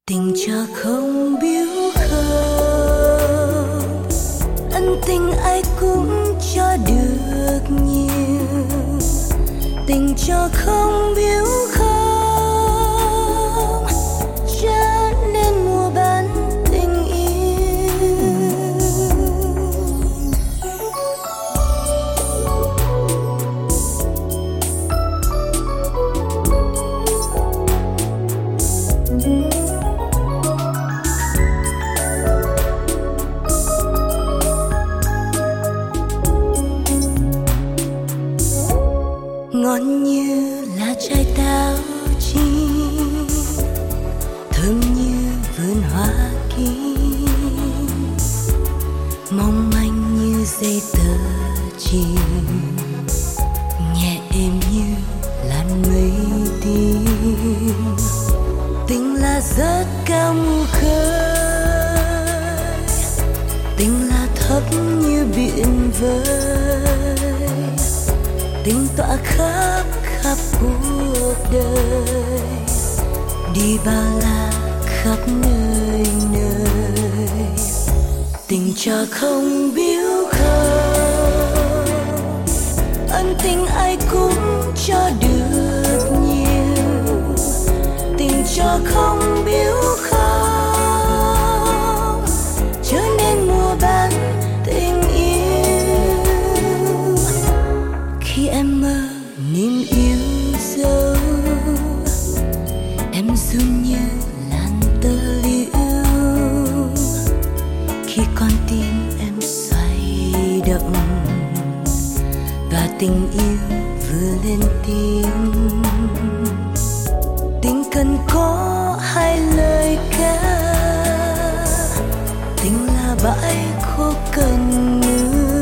Tình cha không biếu không, ân tình ai cũng cho được nhiều. Tình cha không biếu không, cho nên mua bán tình yêu. Ngon như là trái táo chín, thơm như vườn hoa kim, mong manh như dây tơ chìm, nhẹ êm như làn mây tím. Tình là rất cao mù khơi, tình là thấp như biển vơi, tình tỏa khắp khắp cuộc đời, đi bao la khắp nơi nơi. Tình cha không biếu không, ân tình ai cũng cho được nhiều. Tình cha không biếu không, trở nên mua bán tình yêu. Khi em mơ niềm yêu dấu, em run như làn tơ liễu. Khi con tim em xoay động và tình yêu vừa lên tiếng, tình cần có hai lời ca, tình là bãi khô cần mưa,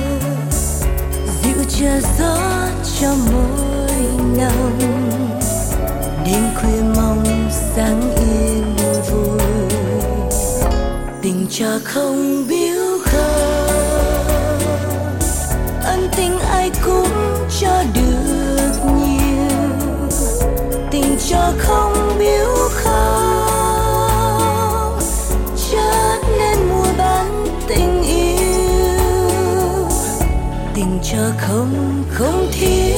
dịu chờ gió cho môi nồng. Đêm khuya mong sáng yên vui, tình cha không biếu không, ân tình ai cũng cho được nhiều. Tình cha không biếu không, chớ nên mua bán tình yêu. Tình cha không thiếu,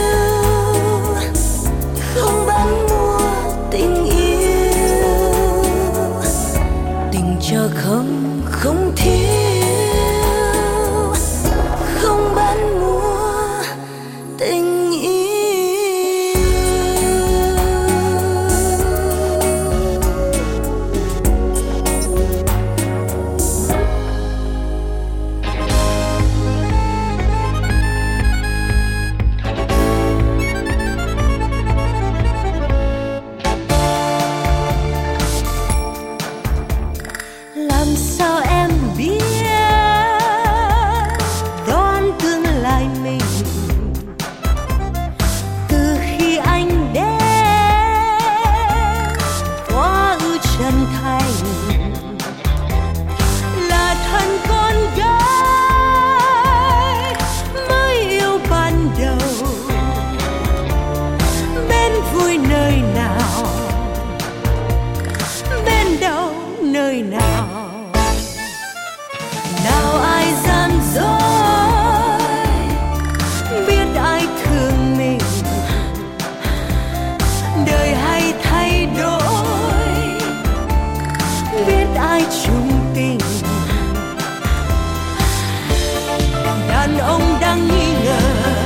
không bán mua tình yêu. Tình cha không thiếu, không bán mua tình yêu. Làm sao em biết đoán tương lai mình, từ khi anh đến quá ư chân thành, là thân con gái mới yêu ban đầu. Bên vui nơi nào, bên đâu nơi nào, nào ai gian dối, biết ai thương mình. Đời hay thay đổi, biết ai chung tình. Đàn ông đang nghi ngờ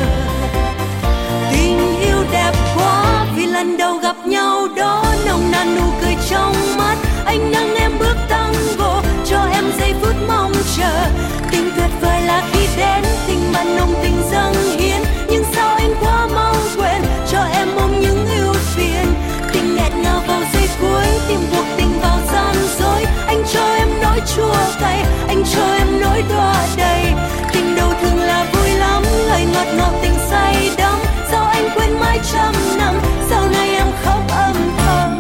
tình yêu đẹp quá, vì lần đầu gặp nhau đó nồng nàn nụ cười trong mắt. Anh nâng em bước tango, cho em giây phút mong chờ. Tình tuyệt vời là khi đến, tình bạn nồng tình dâng hiến. Nhưng sao anh quá mau quên, cho em ôm những ưu phiền. Tình nghẹt ngào vào giây cuối, tìm buộc tình vào gian dối. Anh cho em nỗi chua cay, anh cho em nỗi đọa đầy. Tình đầu thường là vui lắm, lời ngọt ngào tình say đắm. Sao anh quên mãi trăm năm, sau này em khóc âm thầm.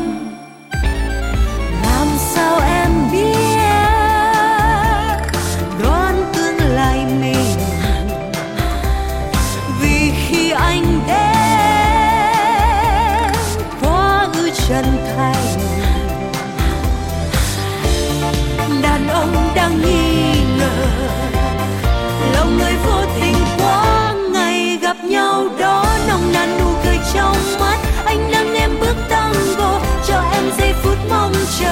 Làm sao em biết đoán tương lai mình, vì khi anh đến quá ư chân thành, đang nghi ngờ. Lòng người vô tình quá, ngày gặp nhau đó nồng nàn nụ cười trong mắt. Anh nâng em bước tango cho em giây phút mong chờ.